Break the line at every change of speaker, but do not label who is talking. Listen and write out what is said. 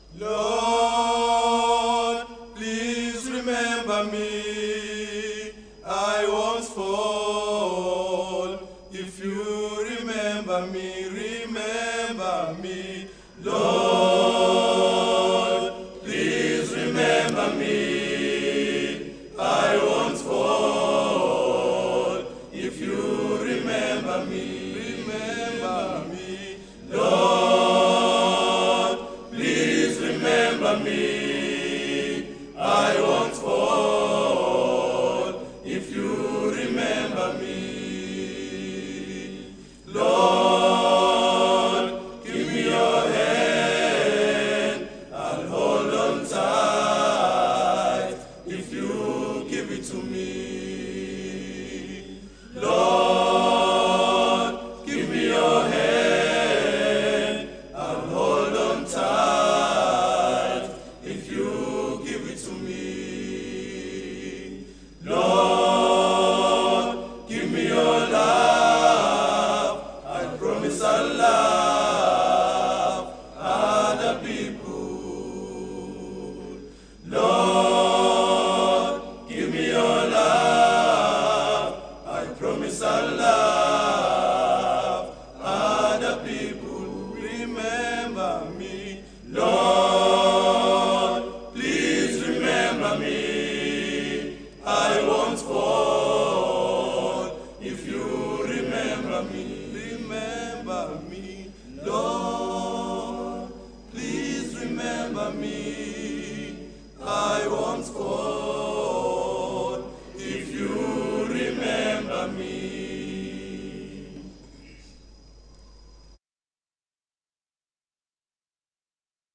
Lord, please remember me. I won't fall. If you remember me, remember me. Lord, please remember me. I won't fall. If you remember me, remember me. Lord, please remember me. I won't fall. If you remember me. Lord, give me your hand. I'll hold on tight. If you give it to me. Lord, give me your hand. I'll hold on tight. If you give it to me. Lord, give me your love. I promise I'll love other people. Lord, give me your love. I promise I'll love other people. Remember me, Lord.